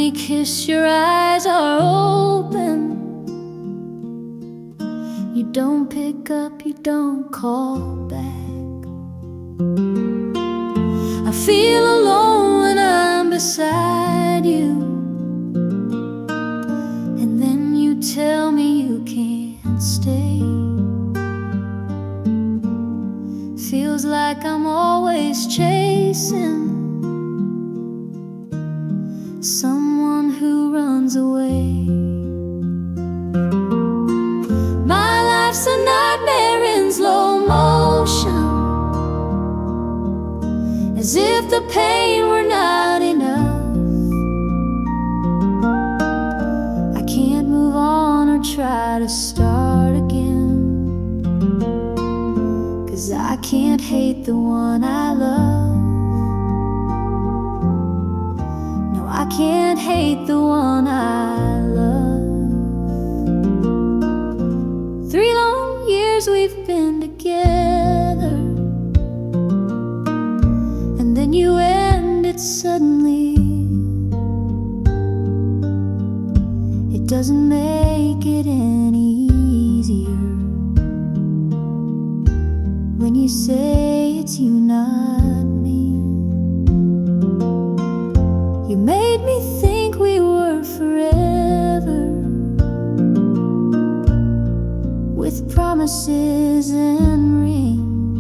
me kiss, your eyes are open. You don't pick up, you don't call back. I feel alone when I'm beside you, and then you tell me you can't stay. Feels like I'm always chasing someone who runs away. My life's a nightmare in slow motion, as if the pain were not enough. I can't move on or try to start again, 'cause I can't hate the one I love. No, I can't hate the one I love. 3 long years we've been together, and then you end it suddenly. It doesn't make it any easier when you say it's you, not me. You made me think we were forever, with promises and rings.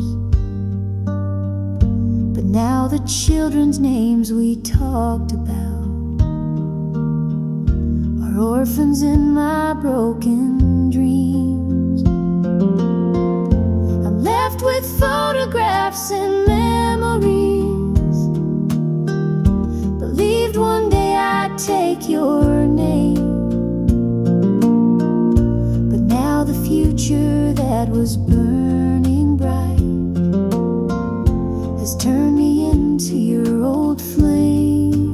But now the children's names we talked about are orphans in my broken dreams. I'm left with photographs and memories. Believed one day I'd take your name, but now the future that was burning bright has turned me into your old flame.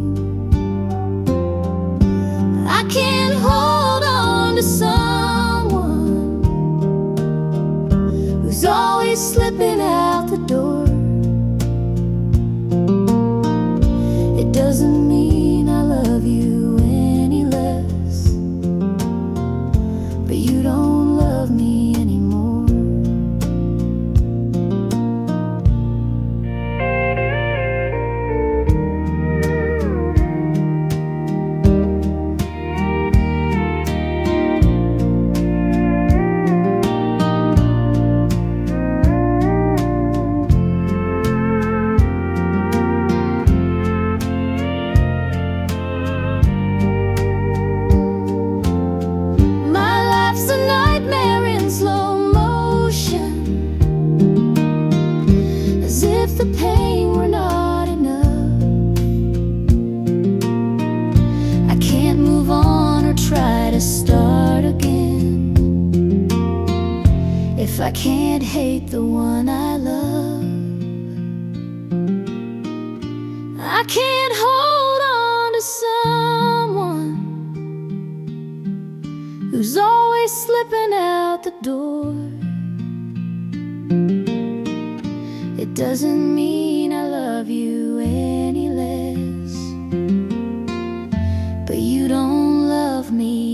I can't hold on to someone who's always slipping out the door. It doesn't mean I love you any less, but you don't love me anymore. The pain were not enough. I can't move on or try to start again if I can't hate the one I love. I can't hold on to someone who's always slipping out the door. It doesn't mean I love you any less, but you don't love me